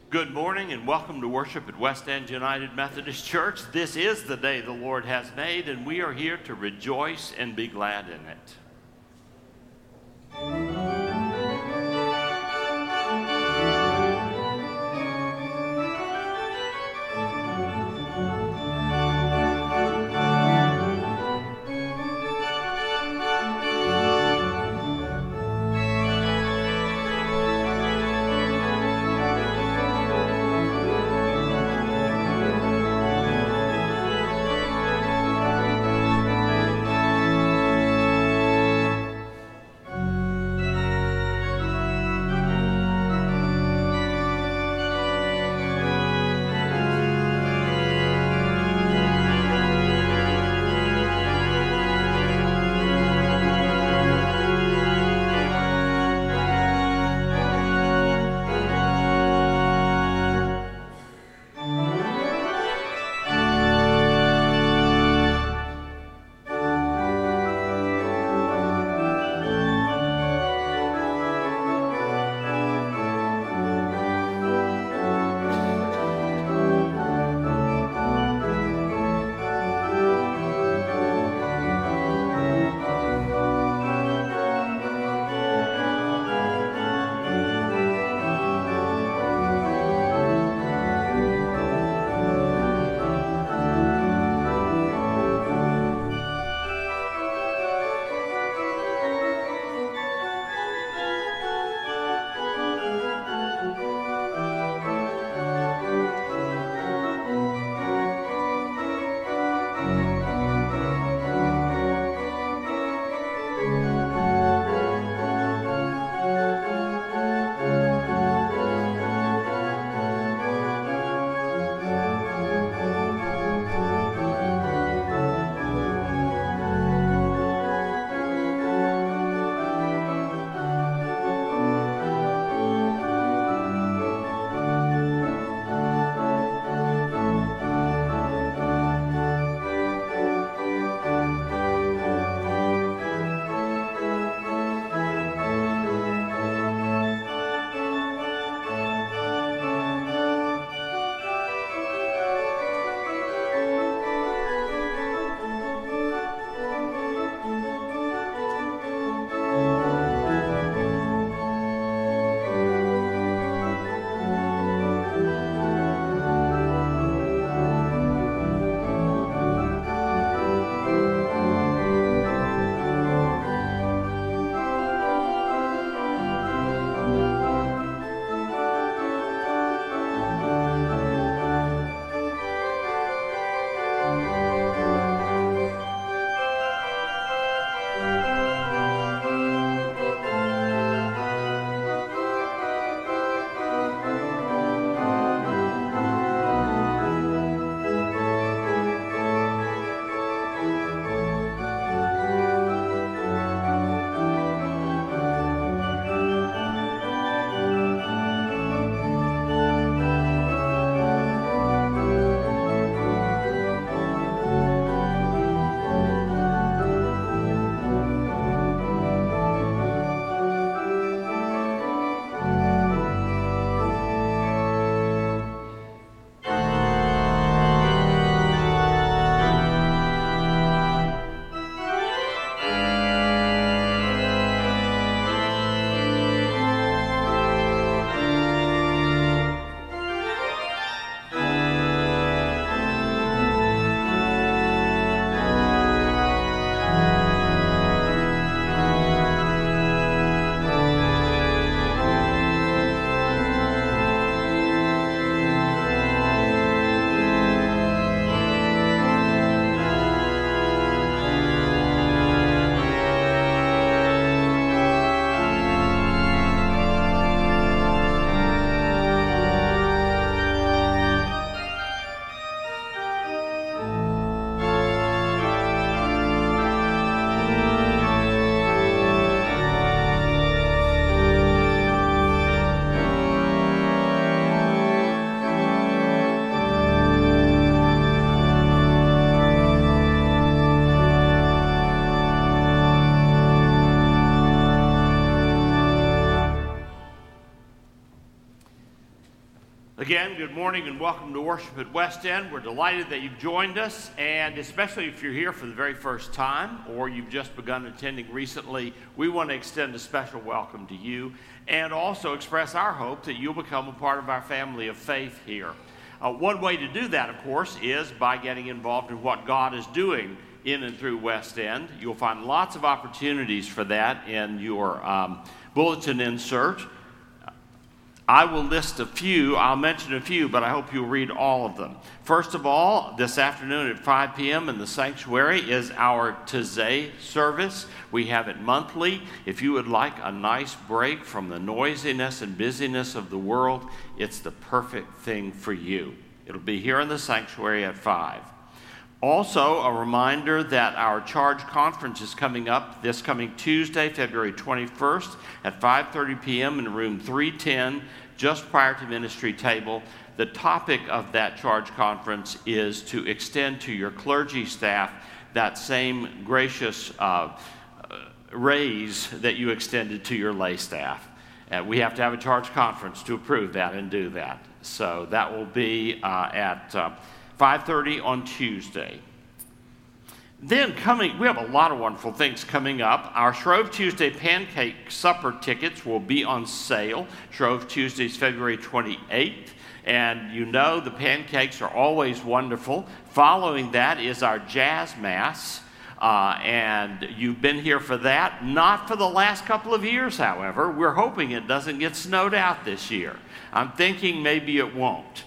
Good morning and welcome to worship at West End United Methodist Church. This is the day the Lord has made, and we are here to rejoice and be glad in it. Again, good morning and welcome to Worship at West End. We're delighted that you've joined us, and especially if you're here for the very first time or you've just begun attending recently, we want to extend a special welcome to you and also express our hope that you'll become a part of our family of faith here. One way to do that, of course, is by getting involved in what God is doing in and through West End. You'll find lots of opportunities for that in your bulletin insert. I will list a few, I'll mention a few, but I hope you'll read all of them. First of all, this afternoon at 5 p.m. in the sanctuary is our Taizé service. We have it monthly. If you would like a nice break from the noisiness and busyness of the world, it's the perfect thing for you. It'll be here in the sanctuary at 5. Also, a reminder that our Charge Conference is coming up this coming Tuesday, February 21st at 5:30 p.m. in room 310, just prior to ministry table. The topic of that Charge Conference is to extend to your clergy staff that same gracious raise that you extended to your lay staff. We have to have a Charge Conference to approve that and do that. So that will be at 5:30 on Tuesday. Then we have a lot of wonderful things coming up. Our Shrove Tuesday Pancake Supper tickets will be on sale. Shrove Tuesday is February 28th. And you know the pancakes are always wonderful. Following that is our Jazz Mass. And you've been here for that. Not for the last couple of years, however. We're hoping it doesn't get snowed out this year. I'm thinking maybe it won't.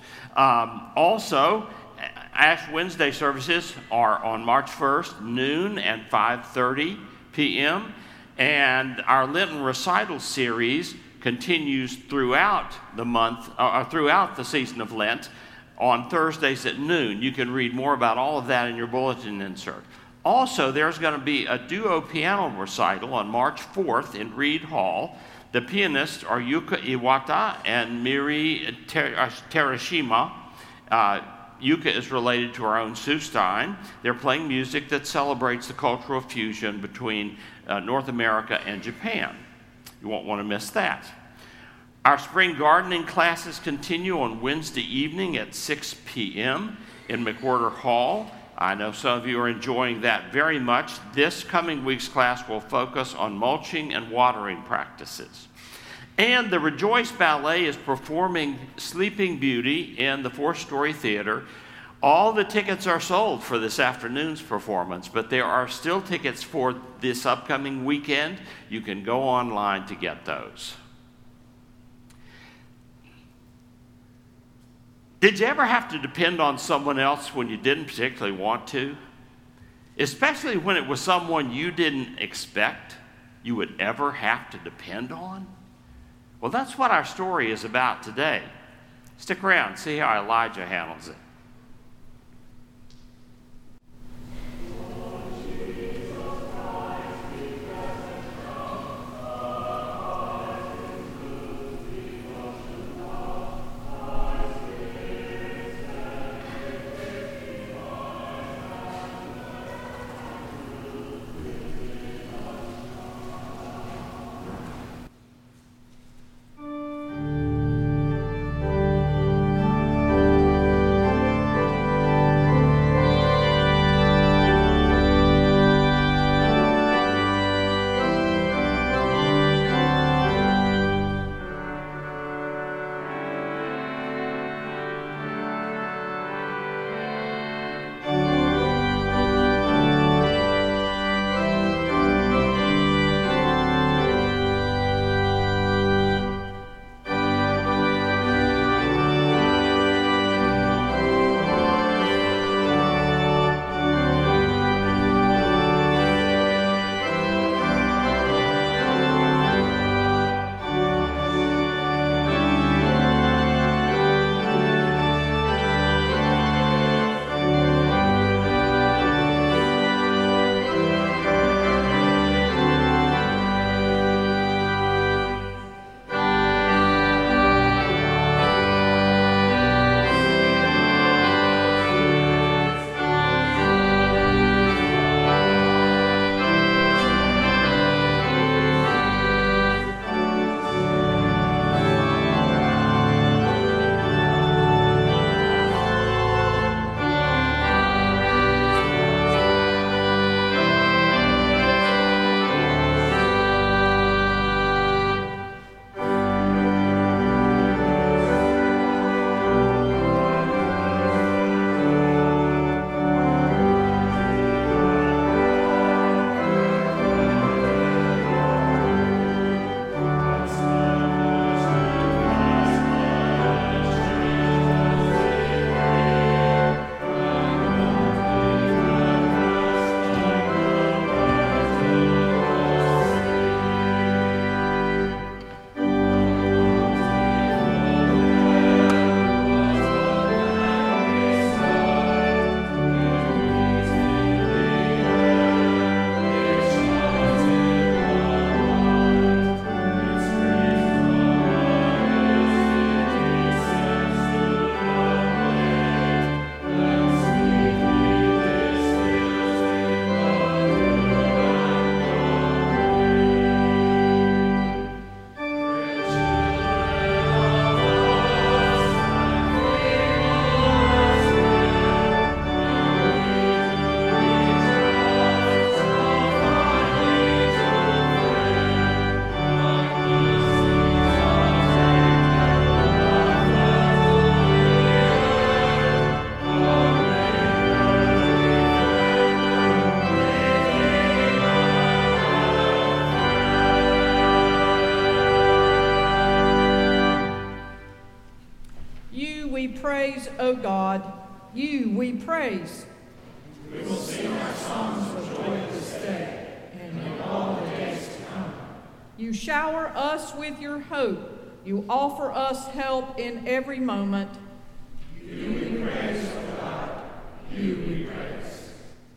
Also, Ash Wednesday services are on March 1st, noon and 5:30 p.m. And our Lenten recital series continues throughout the month, throughout the season of Lent on Thursdays at noon. You can read more about all of that in your bulletin insert. Also, there's going to be a duo piano recital on March 4th in Reed Hall. The pianists are Yuka Iwata and Miri Terashima. Yuka is related to our own Sue Stein. They're playing music that celebrates the cultural fusion between North America and Japan. You won't want to miss that. Our spring gardening classes continue on Wednesday evening at 6 p.m. in McWhorter Hall. I know some of you are enjoying that very much. This coming week's class will focus on mulching and watering practices. And the Rejoice Ballet is performing Sleeping Beauty in the 4-story theater. All the tickets are sold for this afternoon's performance, but there are still tickets for this upcoming weekend. You can go online to get those. Did you ever have to depend on someone else when you didn't particularly want to? Especially when it was someone you didn't expect you would ever have to depend on? Well, that's what our story is about today. Stick around, see how Elijah handles it. You we praise, O God. You we praise. We will sing our songs of joy this day and in all the days to come. You shower us with your hope. You offer us help in every moment. You we praise, O God. You we praise.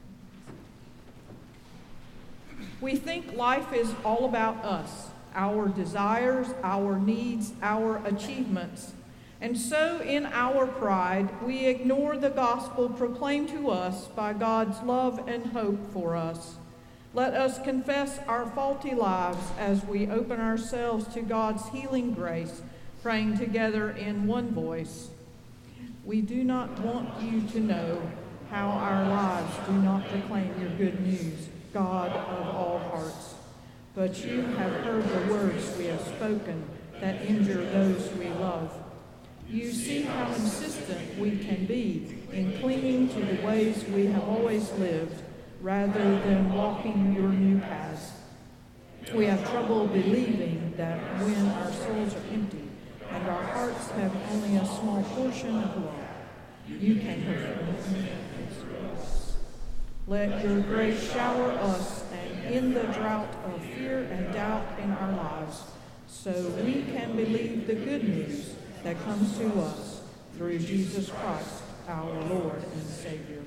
We think life is all about us, our desires, our needs, our achievements. And so in our pride, we ignore the gospel proclaimed to us by God's love and hope for us. Let us confess our faulty lives as we open ourselves to God's healing grace, praying together in one voice. We do not want you to know how our lives do not proclaim your good news, God of all hearts. But you have heard the words we have spoken that injure those we love. You see how insistent we can be in clinging to the ways we have always lived rather than walking your new paths. We have trouble believing that when our souls are empty and our hearts have only a small portion of love, you can fulfill us. Let your grace shower us and end the drought of fear and doubt in our lives so we can believe the good news that comes to us through Jesus Christ, our Lord and Savior.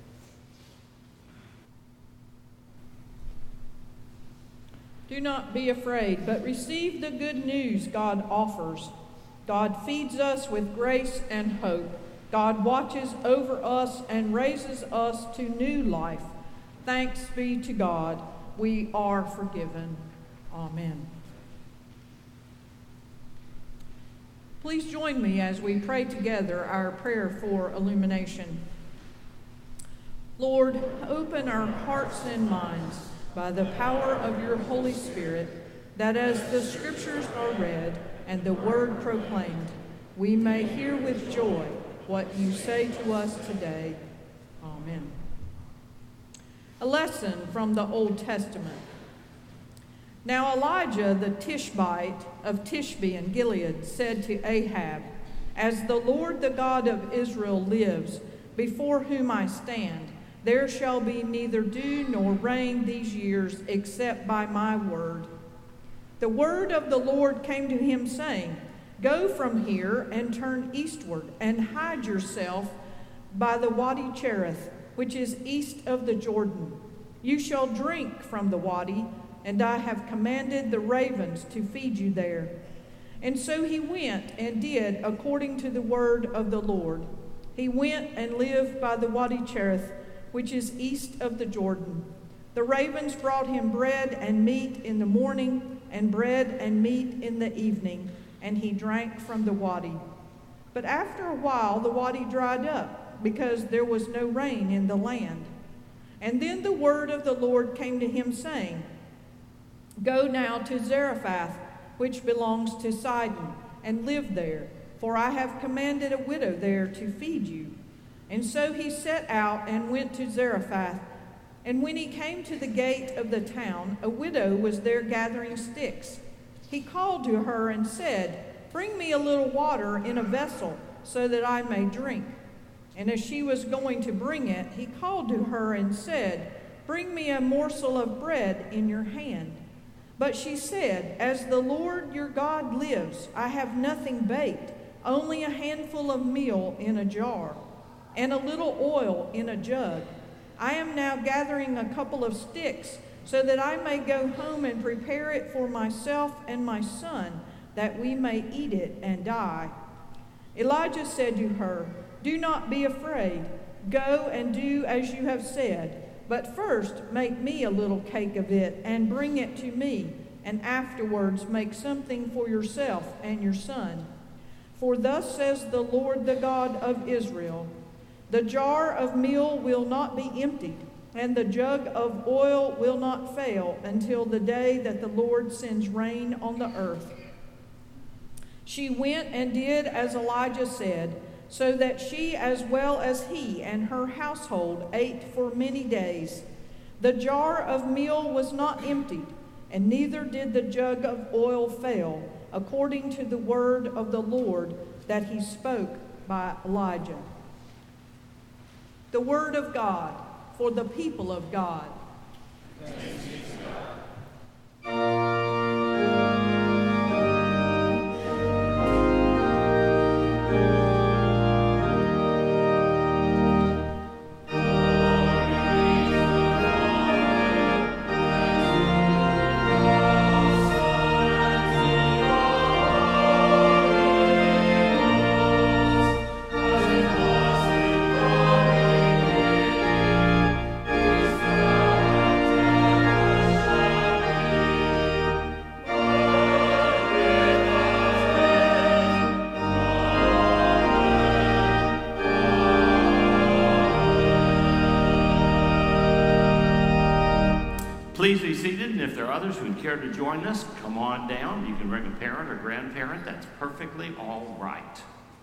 Do not be afraid, but receive the good news God offers. God feeds us with grace and hope. God watches over us and raises us to new life. Thanks be to God. We are forgiven. Amen. Please join me as we pray together our prayer for illumination. Lord, open our hearts and minds by the power of your Holy Spirit, that as the scriptures are read and the word proclaimed, we may hear with joy what you say to us today. Amen. A lesson from the Old Testament. Now Elijah the Tishbite of Tishbe in Gilead said to Ahab, "As the Lord the God of Israel lives, before whom I stand, there shall be neither dew nor rain these years except by my word." The word of the Lord came to him, saying, "Go from here and turn eastward and hide yourself by the Wadi Cherith, which is east of the Jordan. You shall drink from the wadi, and I have commanded the ravens to feed you there." And so he went and did according to the word of the Lord. He went and lived by the Wadi Cherith, which is east of the Jordan. The ravens brought him bread and meat in the morning, and bread and meat in the evening, and he drank from the wadi. But after a while the wadi dried up, because there was no rain in the land. And then the word of the Lord came to him, saying, "Go now to Zarephath, which belongs to Sidon, and live there, for I have commanded a widow there to feed you." And so he set out and went to Zarephath. And when he came to the gate of the town, a widow was there gathering sticks. He called to her and said, "Bring me a little water in a vessel, so that I may drink." And as she was going to bring it, he called to her and said, "Bring me a morsel of bread in your hand." But she said, "As the Lord your God lives, I have nothing baked, only a handful of meal in a jar, and a little oil in a jug. I am now gathering a couple of sticks, so that I may go home and prepare it for myself and my son, that we may eat it and die." Elijah said to her, "Do not be afraid. Go and do as you have said. But first make me a little cake of it and bring it to me, and afterwards make something for yourself and your son. For thus says the Lord, the God of Israel, the jar of meal will not be emptied, and the jug of oil will not fail until the day that the Lord sends rain on the earth." She went and did as Elijah said, so that she as well as he and her household ate for many days. The jar of meal was not emptied, and neither did the jug of oil fail, according to the word of the Lord that he spoke by Elijah. The word of God for the people of God. Please be seated, and if there are others who would care to join us, come on down. You can bring a parent or grandparent. That's perfectly all right.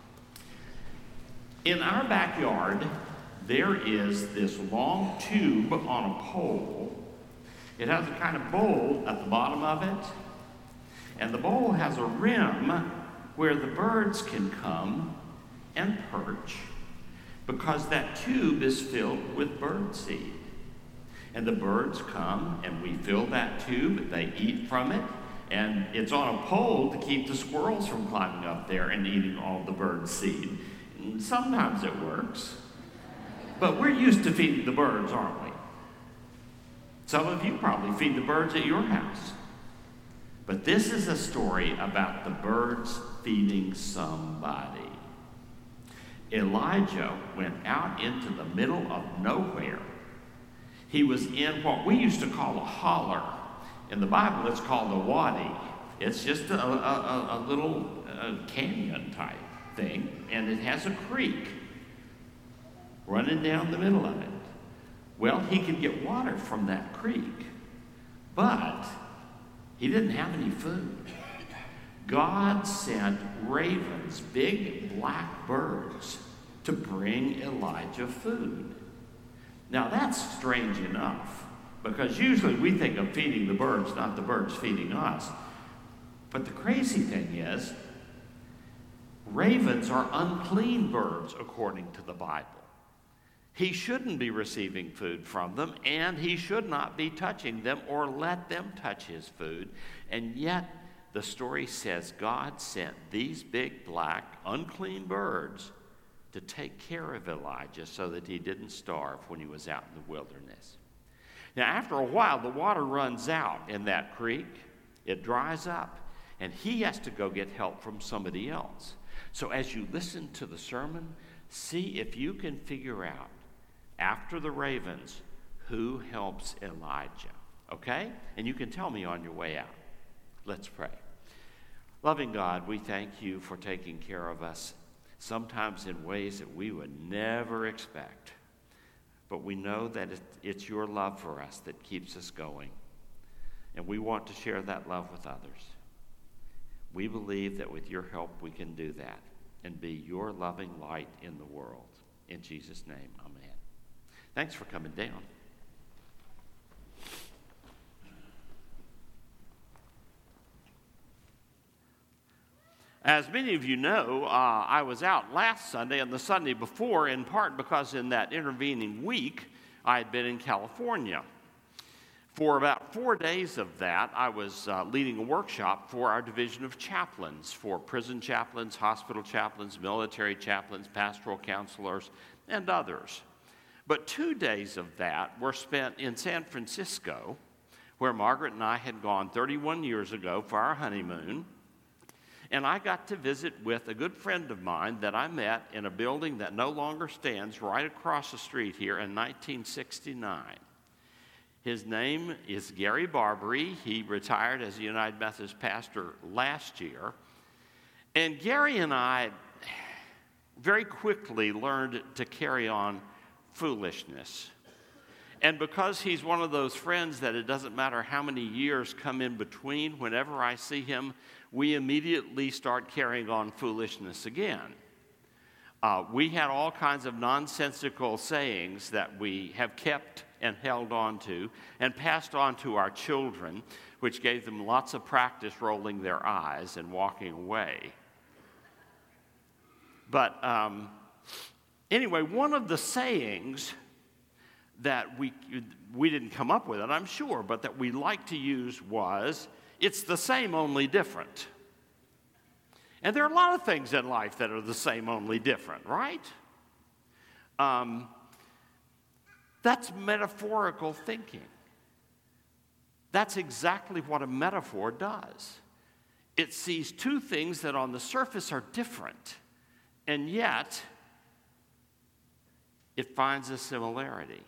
In our backyard, there is this long tube on a pole. It has a kind of bowl at the bottom of it, and the bowl has a rim where the birds can come and perch because that tube is filled with bird seed. And the birds come, and we fill that tube, they eat from it, and it's on a pole to keep the squirrels from climbing up there and eating all the bird seed. And sometimes it works, but we're used to feeding the birds, aren't we? Some of you probably feed the birds at your house. But this is a story about the birds feeding somebody. Elijah went out into the middle of nowhere. He was in what we used to call a holler. In the Bible, it's called a wadi. It's just a little canyon type thing, and it has a creek running down the middle of it. Well, he could get water from that creek, but he didn't have any food. God sent ravens, big black birds, to bring Elijah food. Now that's strange enough, because usually we think of feeding the birds, not the birds feeding us. But the crazy thing is, ravens are unclean birds according to the Bible. He shouldn't be receiving food from them, and he should not be touching them or let them touch his food. And yet, the story says God sent these big, black, unclean birds to take care of Elijah so that he didn't starve when he was out in the wilderness. Now, after a while, the water runs out in that creek. It dries up, and he has to go get help from somebody else. So as you listen to the sermon, see if you can figure out, after the ravens, who helps Elijah, okay? And you can tell me on your way out. Let's pray. Loving God, we thank you for taking care of us, sometimes in ways that we would never expect. But we know that it's your love for us that keeps us going. And we want to share that love with others. We believe that with your help we can do that and be your loving light in the world. In Jesus' name, amen. Thanks for coming down. As many of you know, I was out last Sunday and the Sunday before, in part because in that intervening week, I had been in California. For about 4 days of that, I was leading a workshop for our division of chaplains, for prison chaplains, hospital chaplains, military chaplains, pastoral counselors, and others. But 2 days of that were spent in San Francisco, where Margaret and I had gone 31 years ago for our honeymoon. And I got to visit with a good friend of mine that I met in a building that no longer stands right across the street here in 1969. His name is Gary Barbary. He retired as a United Methodist pastor last year. And Gary and I very quickly learned to carry on foolishness. And because he's one of those friends that it doesn't matter how many years come in between, whenever I see him, we immediately start carrying on foolishness again. We had all kinds of nonsensical sayings that we have kept and held on to and passed on to our children, which gave them lots of practice rolling their eyes and walking away. But anyway, one of the sayings that we didn't come up with it, I'm sure, but that we like to use was, it's the same, only different. And there are a lot of things in life that are the same, only different, right? That's metaphorical thinking. That's exactly what a metaphor does. It sees two things that on the surface are different, and yet it finds a similarity.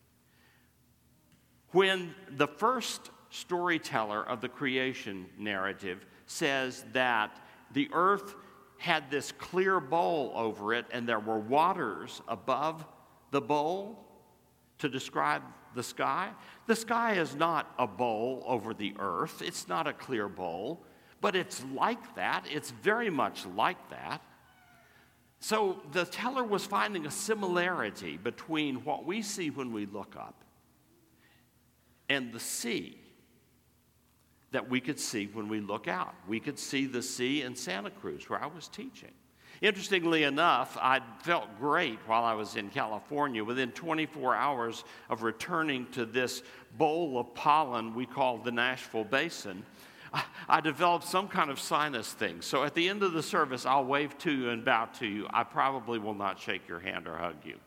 When the first storyteller of the creation narrative says that the earth had this clear bowl over it and there were waters above the bowl to describe the sky is not a bowl over the earth. It's not a clear bowl, but it's like that. It's very much like that. So the teller was finding a similarity between what we see when we look up and the sea that we could see when we look out. We could see the sea in Santa Cruz, where I was teaching. Interestingly enough, I felt great while I was in California. Within 24 hours of returning to this bowl of pollen we call the Nashville Basin, I developed some kind of sinus thing. So at the end of the service, I'll wave to you and bow to you. I probably will not shake your hand or hug you.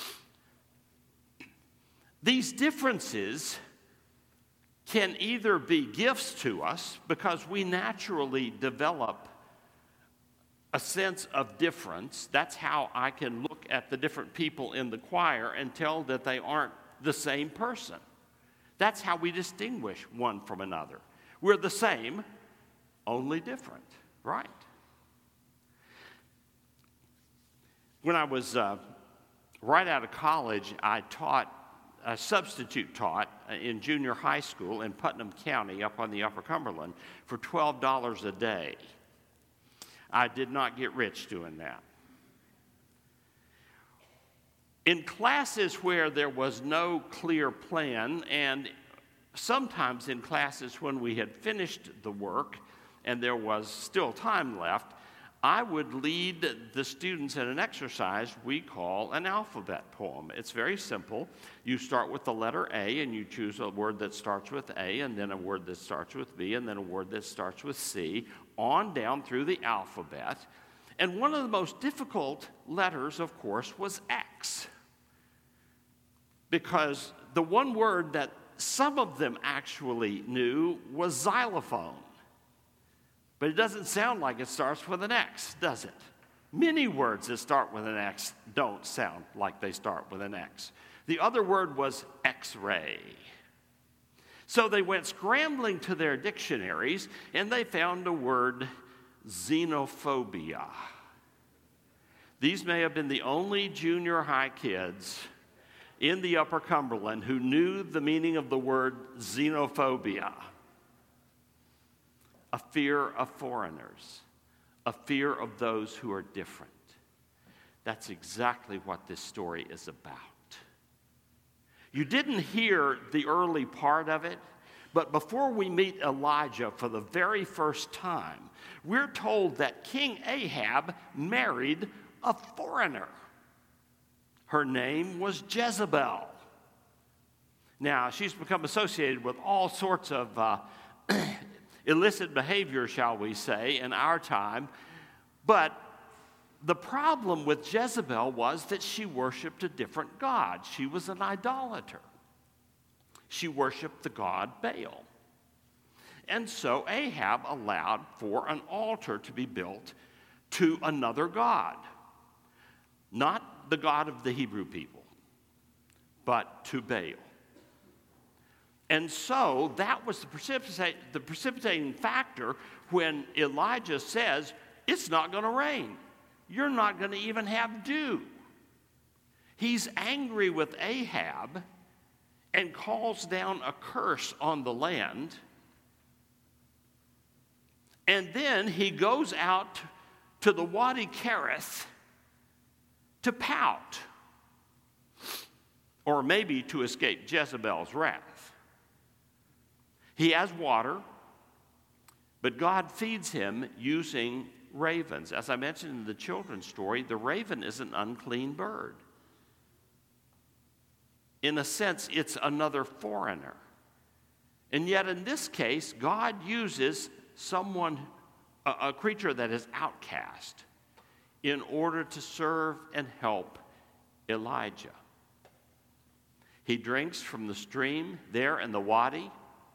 These differences can either be gifts to us because we naturally develop a sense of difference. That's how I can look at the different people in the choir and tell that they aren't the same person. That's how we distinguish one from another. We're the same, only different, right? When I was right out of college, I substitute taught in junior high school in Putnam County up on the Upper Cumberland for $12 a day. I did not get rich doing that. In classes where there was no clear plan, and sometimes in classes when we had finished the work and there was still time left, I would lead the students in an exercise we call an alphabet poem. It's very simple. You start with the letter A and you choose a word that starts with A, and then a word that starts with B, and then a word that starts with C, on down through the alphabet. And one of the most difficult letters, of course, was X. Because the one word that some of them actually knew was xylophone. But it doesn't sound like it starts with an X, does it? Many words that start with an X don't sound like they start with an X. The other word was X-ray. So they went scrambling to their dictionaries and they found a word, xenophobia. These may have been the only junior high kids in the Upper Cumberland who knew the meaning of the word xenophobia. A fear of foreigners, a fear of those who are different. That's exactly what this story is about. You didn't hear the early part of it, but before we meet Elijah for the very first time, we're told that King Ahab married a foreigner. Her name was Jezebel. Now, she's become associated with all sorts of illicit behavior, shall we say, in our time. But the problem with Jezebel was that she worshiped a different god. She was an idolater. She worshiped the god Baal. And so Ahab allowed for an altar to be built to another god. Not the god of the Hebrew people, but to Baal. And so that was the precipitating factor when Elijah says, it's not going to rain. You're not going to even have dew. He's angry with Ahab and calls down a curse on the land. And then he goes out to the Wadi Kerith to pout, or maybe to escape Jezebel's wrath. He has water, but God feeds him using ravens. As I mentioned in the children's story, the raven is an unclean bird. In a sense, it's another foreigner. And yet in this case, God uses someone, a creature that is outcast, in order to serve and help Elijah. He drinks from the stream there in the wadi.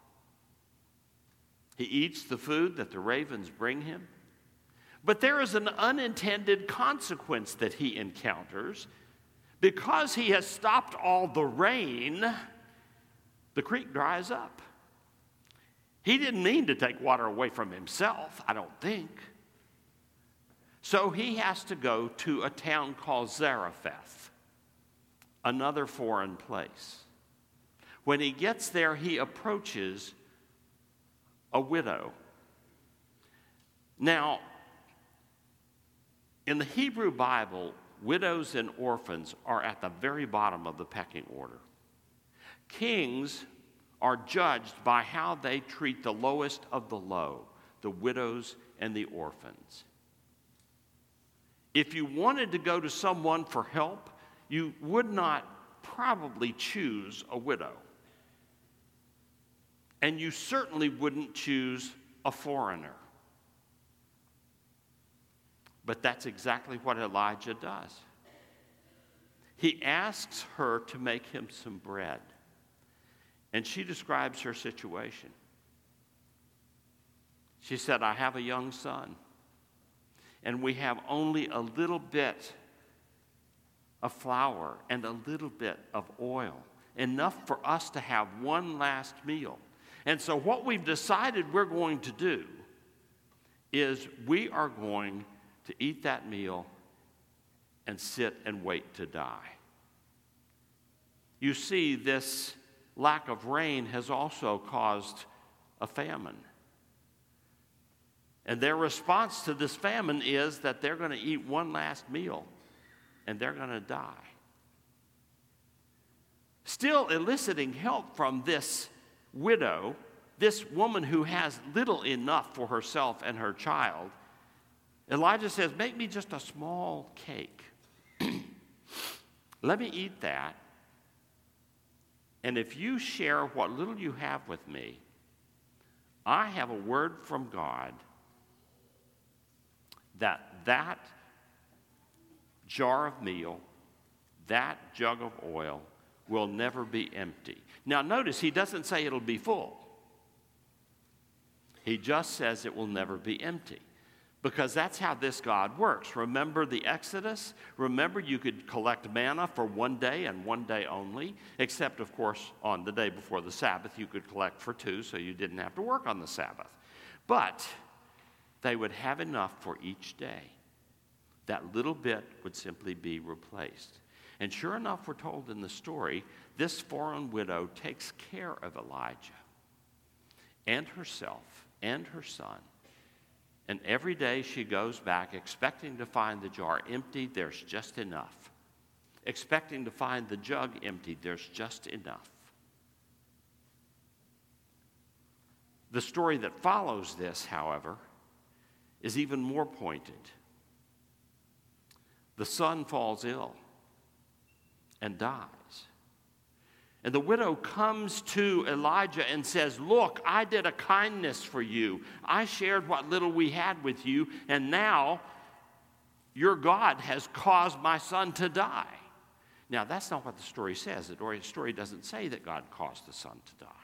He eats the food that the ravens bring him. But there is an unintended consequence that he encounters. Because he has stopped all the rain, the creek dries up. He didn't mean to take water away from himself, I don't think. So he has to go to a town called Zarephath, another foreign place. When he gets there, he approaches a widow. Now, in the Hebrew Bible, widows and orphans are at the very bottom of the pecking order. Kings are judged by how they treat the lowest of the low, the widows and the orphans. If you wanted to go to someone for help, you would not probably choose a widow. And you certainly wouldn't choose a foreigner. But that's exactly what Elijah does. He asks her to make him some bread. And she describes her situation. She said, I have a young son, and we have only a little bit of flour and a little bit of oil, enough for us to have one last meal. And so what we've decided we're going to do is we are going to eat that meal and sit and wait to die. You see, this lack of rain has also caused a famine. And their response to this famine is that they're going to eat one last meal and they're going to die. Still eliciting help from this widow, this woman who has little enough for herself and her child, Elijah says, make me just a small cake. Let me eat that. And if you share what little you have with me, I have a word from God that jar of meal, that jug of oil will never be empty. Now notice, he doesn't say it'll be full. He just says it will never be empty. Because that's how this God works. Remember the Exodus? Remember you could collect manna for one day and one day only, except, of course, on the day before the Sabbath, you could collect for 2, so you didn't have to work on the Sabbath. But they would have enough for each day. That little bit would simply be replaced. And sure enough, we're told in the story, this foreign widow takes care of Elijah and herself and her son. And every day she goes back expecting to find the jar empty, there's just enough. Expecting to find the jug empty, there's just enough. The story that follows this, however, is even more pointed. The son falls ill and dies. And the widow comes to Elijah and says, look, I did a kindness for you. I shared what little we had with you, and now your God has caused my son to die. Now, that's not what the story says. The story doesn't say that God caused the son to die.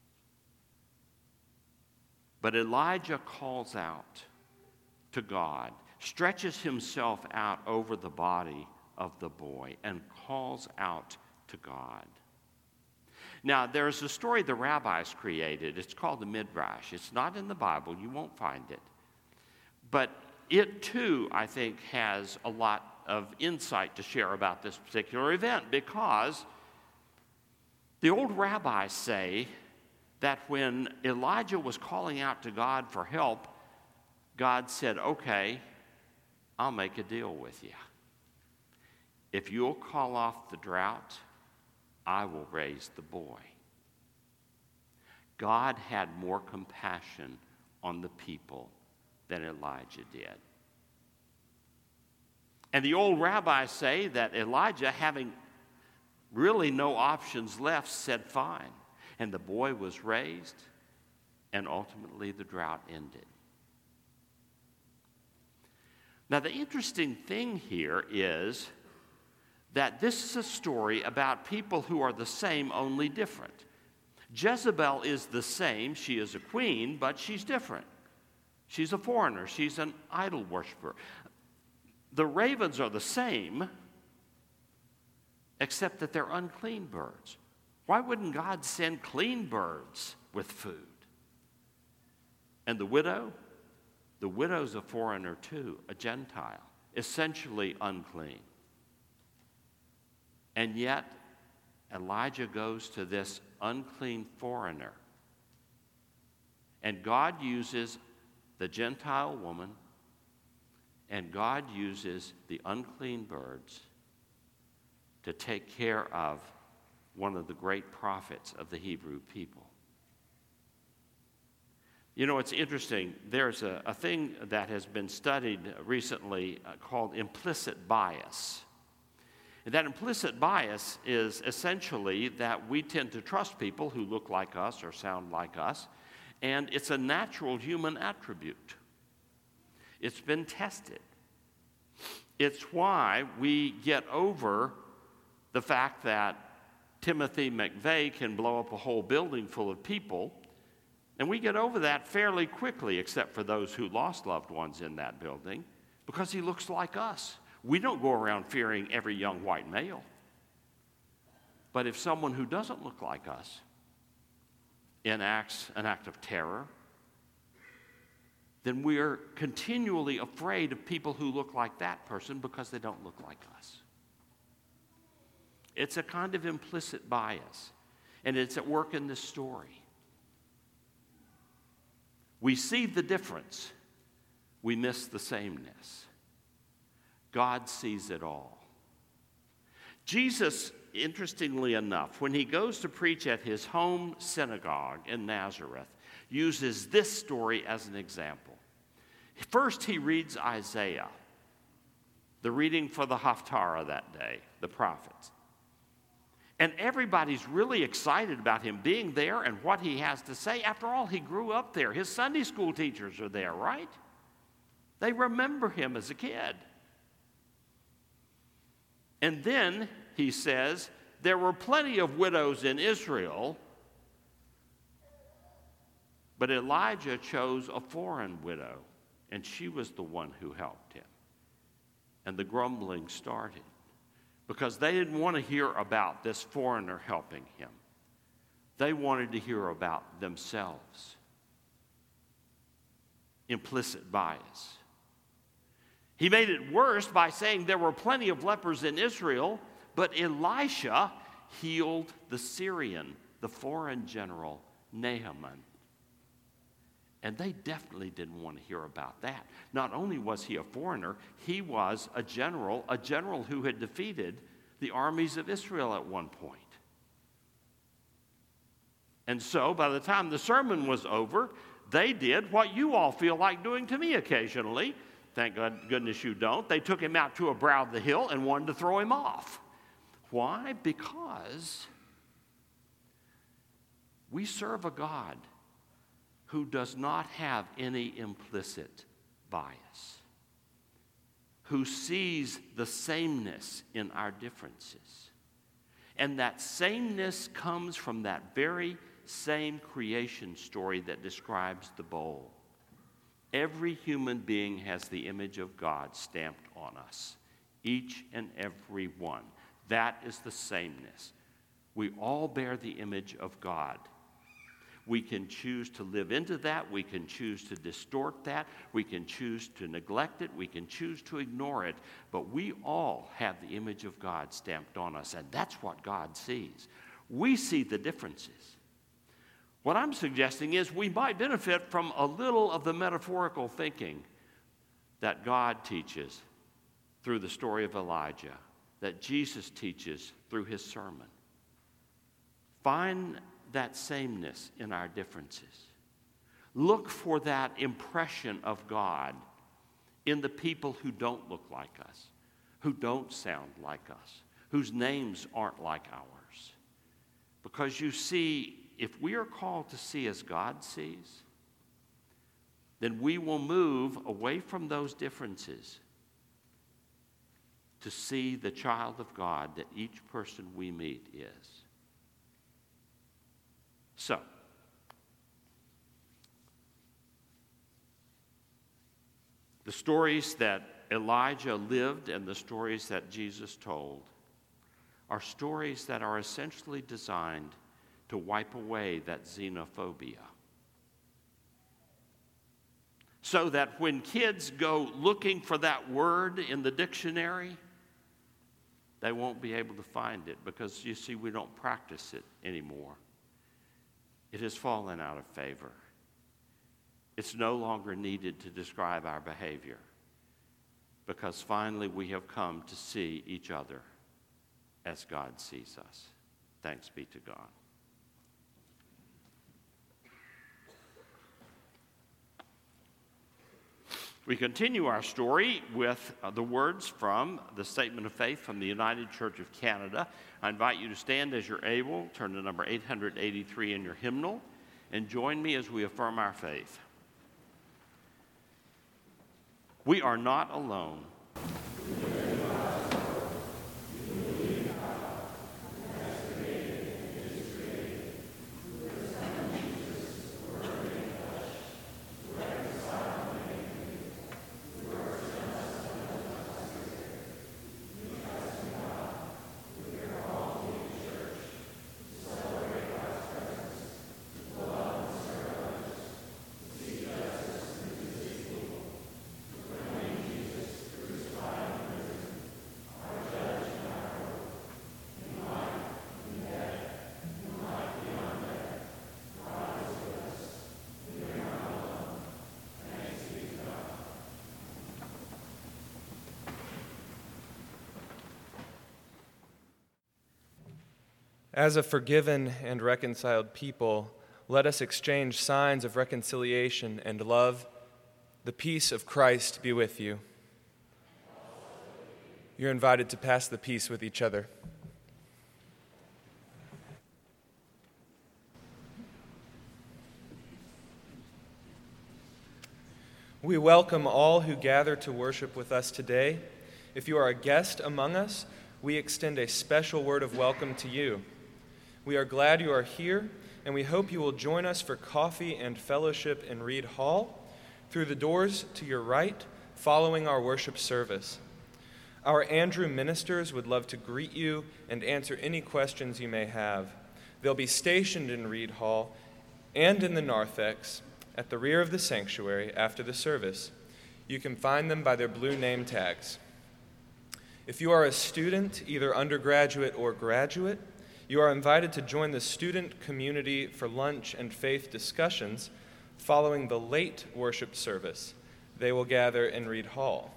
But Elijah calls out to God, stretches himself out over the body of the boy, and calls out to God. Now, there's a story the rabbis created. It's called the Midrash. It's not in the Bible. You won't find it. But it, too, I think, has a lot of insight to share about this particular event, because the old rabbis say that when Elijah was calling out to God for help, God said, okay, I'll make a deal with you. If you'll call off the drought, I will raise the boy. God had more compassion on the people than Elijah did. And the old rabbis say that Elijah, having really no options left, said, fine. And the boy was raised, and ultimately the drought ended. Now, the interesting thing here is that this is a story about people who are the same, only different. Jezebel is the same. She is a queen, but she's different. She's a foreigner. She's an idol worshiper. The ravens are the same, except that they're unclean birds. Why wouldn't God send clean birds with food? And the widow? The widow's a foreigner too, a Gentile, essentially unclean. And yet, Elijah goes to this unclean foreigner. And God uses the Gentile woman, and God uses the unclean birds to take care of one of the great prophets of the Hebrew people. You know, it's interesting. There's a thing that has been studied recently called implicit bias. And that implicit bias is essentially that we tend to trust people who look like us or sound like us, and it's a natural human attribute. It's been tested. It's why we get over the fact that Timothy McVeigh can blow up a whole building full of people, and we get over that fairly quickly, except for those who lost loved ones in that building, because he looks like us. We don't go around fearing every young white male. But if someone who doesn't look like us enacts an act of terror, then we are continually afraid of people who look like that person because they don't look like us. It's a kind of implicit bias, and it's at work in this story. We see the difference. We miss the sameness. God sees it all. Jesus, interestingly enough, when he goes to preach at his home synagogue in Nazareth, uses this story as an example. First, he reads Isaiah, the reading for the Haftarah that day, the prophets. And everybody's really excited about him being there and what he has to say. After all, he grew up there. His Sunday school teachers are there, right? They remember him as a kid. And then he says, there were plenty of widows in Israel, but Elijah chose a foreign widow, and she was the one who helped him. And the grumbling started, because they didn't want to hear about this foreigner helping him. They wanted to hear about themselves. Implicit bias. He made it worse by saying there were plenty of lepers in Israel, but Elisha healed the Syrian, the foreign general, Naaman. And they definitely didn't want to hear about that. Not only was he a foreigner, he was a general who had defeated the armies of Israel at one point. And so by the time the sermon was over, they did what you all feel like doing to me occasionally. Thank goodness you don't. They took him out to a brow of the hill and wanted to throw him off. Why? Because we serve a God who does not have any implicit bias, who sees the sameness in our differences. And that sameness comes from that very same creation story that describes the bowl. Every human being has the image of God stamped on us, each and every one. That is the sameness. We all bear the image of God. We can choose to live into that. We can choose to distort that. We can choose to neglect it. We can choose to ignore it. But we all have the image of God stamped on us, and that's what God sees. We see the differences. What I'm suggesting is we might benefit from a little of the metaphorical thinking that God teaches through the story of Elijah, that Jesus teaches through his sermon. Find that sameness in our differences. Look for that impression of God in the people who don't look like us. who don't sound like us, whose names aren't like ours. Because you see, if we are called to see as God sees, then we will move away from those differences to see the child of God that each person we meet is. So, the stories that Elijah lived and the stories that Jesus told are stories that are essentially designed to wipe away that xenophobia. So that when kids go looking for that word in the dictionary, they won't be able to find it because, you see, we don't practice it anymore. It has fallen out of favor. It's no longer needed to describe our behavior because finally we have come to see each other as God sees us. Thanks be to God. We continue our story with the words from the Statement of Faith from the United Church of Canada. I invite you to stand as you're able, turn to number 883 in your hymnal, and join me as we affirm our faith. We are not alone. As a forgiven and reconciled people, let us exchange signs of reconciliation and love. The peace of Christ be with you. You're invited to pass the peace with each other. We welcome all who gather to worship with us today. If you are a guest among us, we extend a special word of welcome to you. We are glad you are here, and we hope you will join us for coffee and fellowship in Reed Hall through the doors to your right following our worship service. Our Andrew ministers would love to greet you and answer any questions you may have. They'll be stationed in Reed Hall and in the narthex at the rear of the sanctuary after the service. You can find them by their blue name tags. If you are a student, either undergraduate or graduate, you are invited to join the student community for lunch and faith discussions following the late worship service. They will gather in Reed Hall.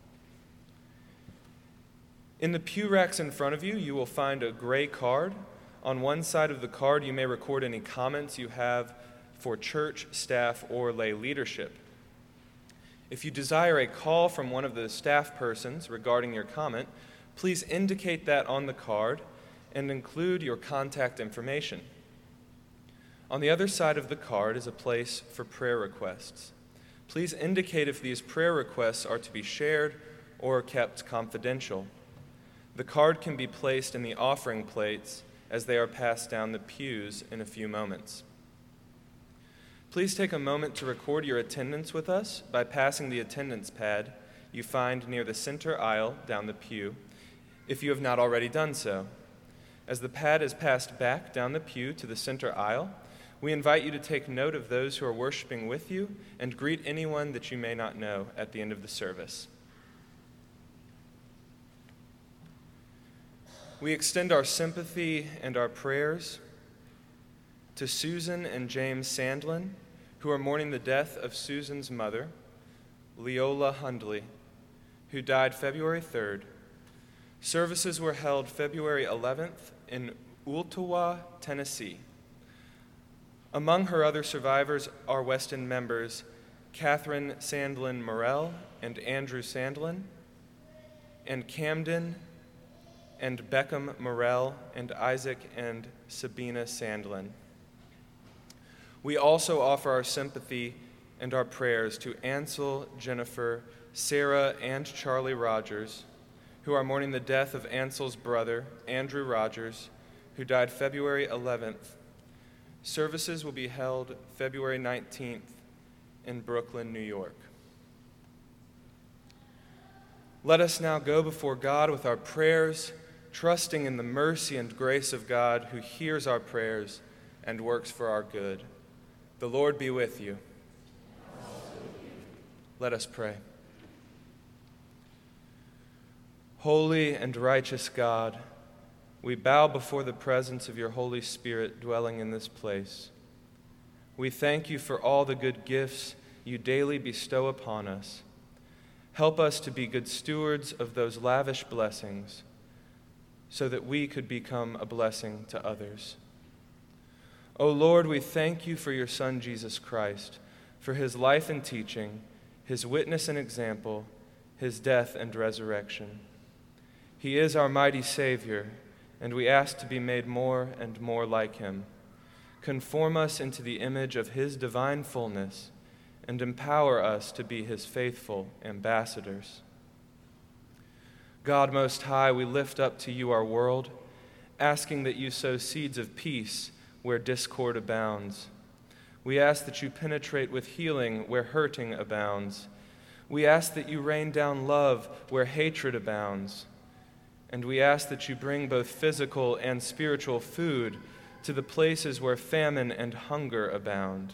In the pew racks in front of you, you will find a gray card. On one side of the card, you may record any comments you have for church, staff, or lay leadership. If you desire a call from one of the staff persons regarding your comment, please indicate that on the card and include your contact information. On the other side of the card is a place for prayer requests. Please indicate if these prayer requests are to be shared or kept confidential. The card can be placed in the offering plates as they are passed down the pews in a few moments. Please take a moment to record your attendance with us by passing the attendance pad you find near the center aisle down the pew, if you have not already done so. As the pad is passed back down the pew to the center aisle, we invite you to take note of those who are worshiping with you and greet anyone that you may not know at the end of the service. We extend our sympathy and our prayers to Susan and James Sandlin, who are mourning the death of Susan's mother, Leola Hundley, who died February 3rd. Services were held February 11th in Ooltewah, Tennessee. Among her other survivors are Weston members Catherine Sandlin Morell and Andrew Sandlin. and Camden and Beckham Morell, and Isaac and Sabina Sandlin. We also offer our sympathy and our prayers to Ansel, Jennifer, Sarah, and Charlie Rogers, who are mourning the death of Ansel's brother, Andrew Rogers, who died February 11th. Services will be held February 19th in Brooklyn, New York. Let us now go before God with our prayers, trusting in the mercy and grace of God who hears our prayers and works for our good. The Lord be with you. Let us pray. Holy and righteous God, we bow before the presence of your Holy Spirit dwelling in this place. We thank you for all the good gifts you daily bestow upon us. Help us to be good stewards of those lavish blessings, so that we could become a blessing to others. O Lord, we thank you for your Son, Jesus Christ, for his life and teaching, his witness and example, his death and resurrection. He is our mighty Savior, and we ask to be made more and more like him. Conform us into the image of his divine fullness, and empower us to be his faithful ambassadors. God Most High, we lift up to you our world, asking that you sow seeds of peace where discord abounds. We ask that you penetrate with healing where hurting abounds. We ask that you rain down love where hatred abounds. And we ask that you bring both physical and spiritual food to the places where famine and hunger abound.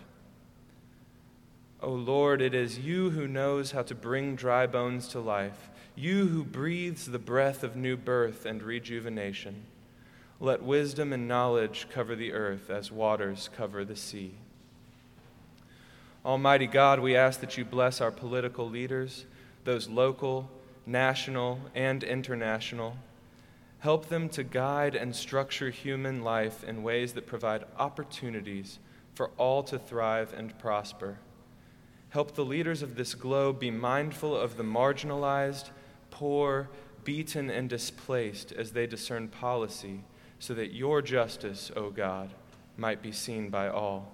O Lord, it is you who knows how to bring dry bones to life, you who breathes the breath of new birth and rejuvenation. Let wisdom and knowledge cover the earth as waters cover the sea. Almighty God, we ask that you bless our political leaders, those local, national, and international. Help them to guide and structure human life in ways that provide opportunities for all to thrive and prosper. Help the leaders of this globe be mindful of the marginalized, poor, beaten, and displaced as they discern policy, so that your justice, O God, might be seen by all.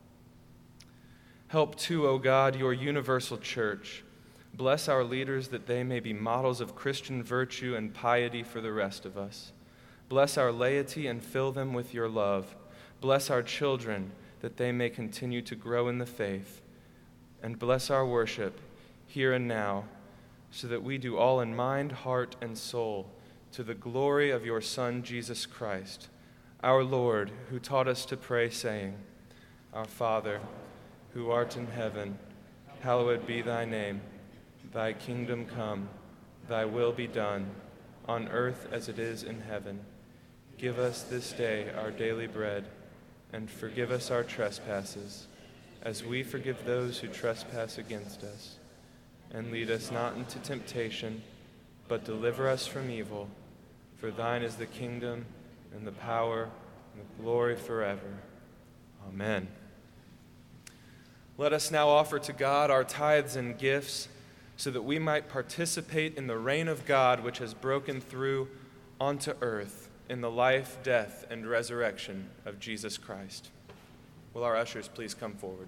Help too, O God, your universal church. Bless our leaders that they may be models of Christian virtue and piety for the rest of us. Bless our laity and fill them with your love. Bless our children that they may continue to grow in the faith. And bless our worship here and now, so that we do all in mind, heart, and soul to the glory of your Son, Jesus Christ, our Lord, who taught us to pray, saying, Our Father, who art in heaven, hallowed be thy name. Thy kingdom come, thy will be done, on earth as it is in heaven. Give us this day our daily bread, and forgive us our trespasses, as we forgive those who trespass against us. And lead us not into temptation, but deliver us from evil. For thine is the kingdom, and the power, and the glory forever. Amen. Let us now offer to God our tithes and gifts, so that we might participate in the reign of God which has broken through onto earth in the life, death, and resurrection of Jesus Christ. Will our ushers please come forward?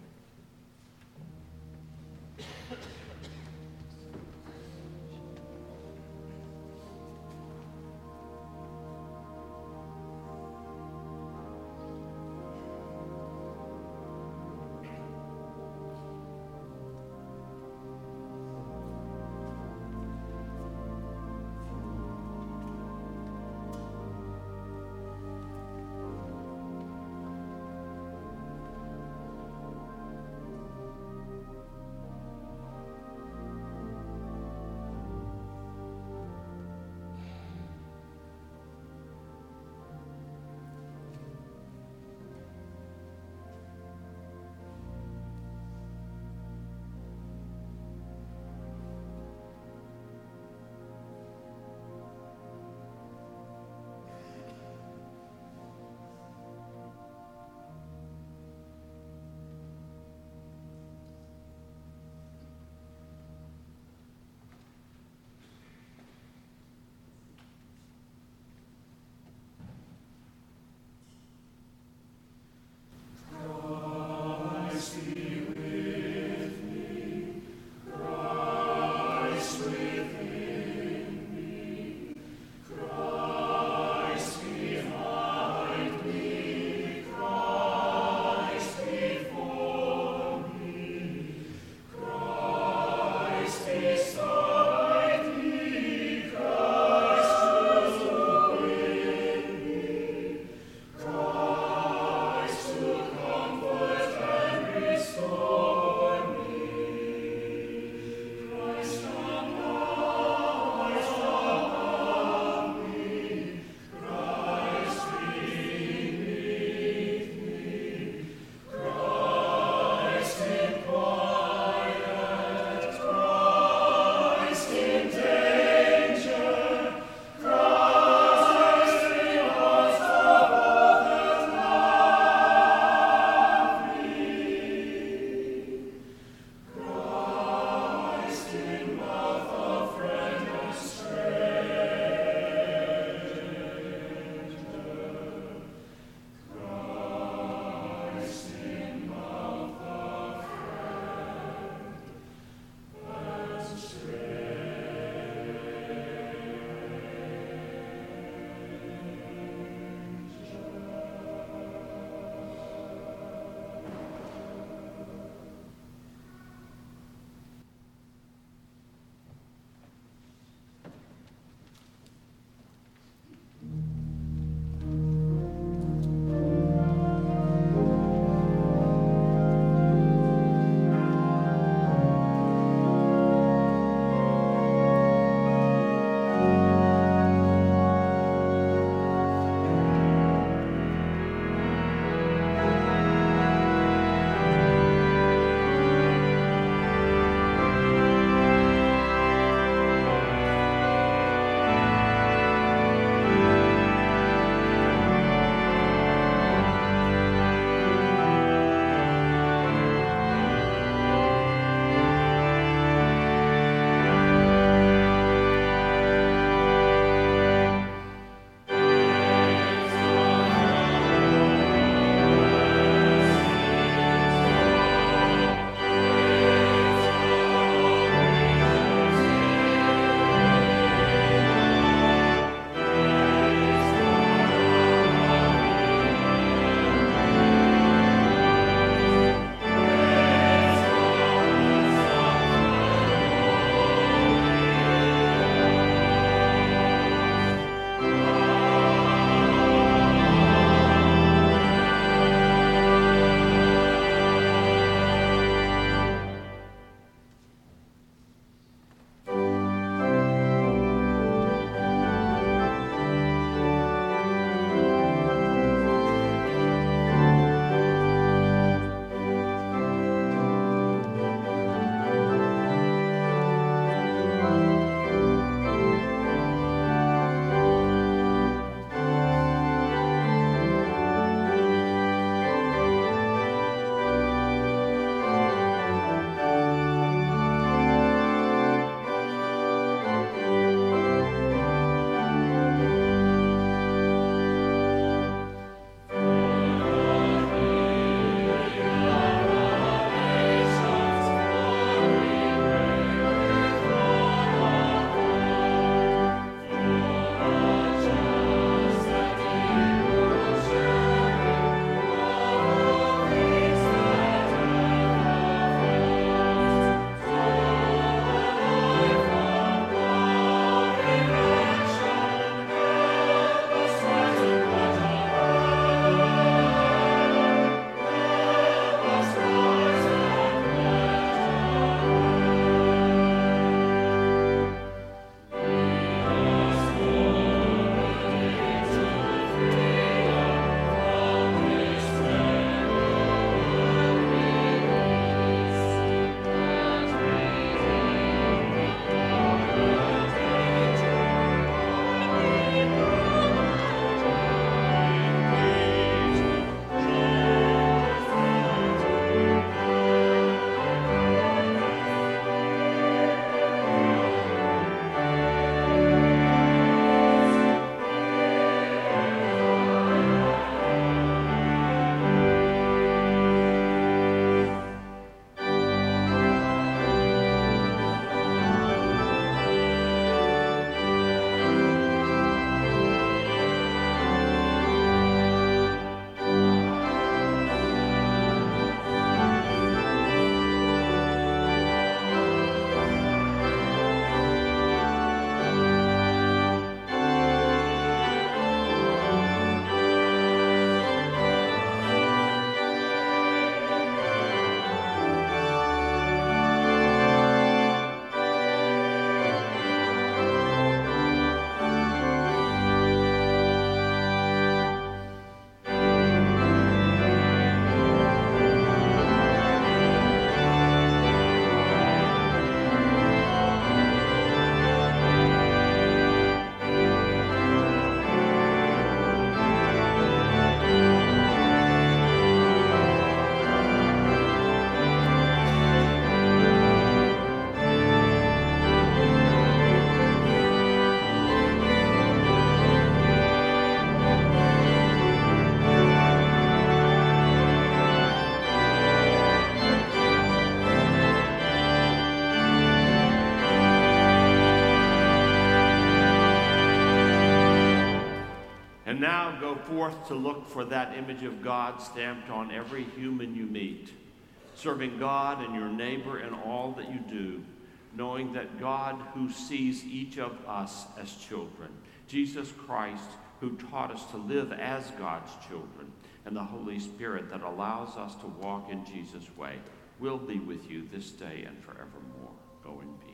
now go forth to look for that image of God stamped on every human you meet, serving God and your neighbor in all that you do, knowing that God who sees each of us as children, Jesus Christ who taught us to live as God's children, and the Holy Spirit that allows us to walk in Jesus' way, will be with you this day and forevermore. Go in peace.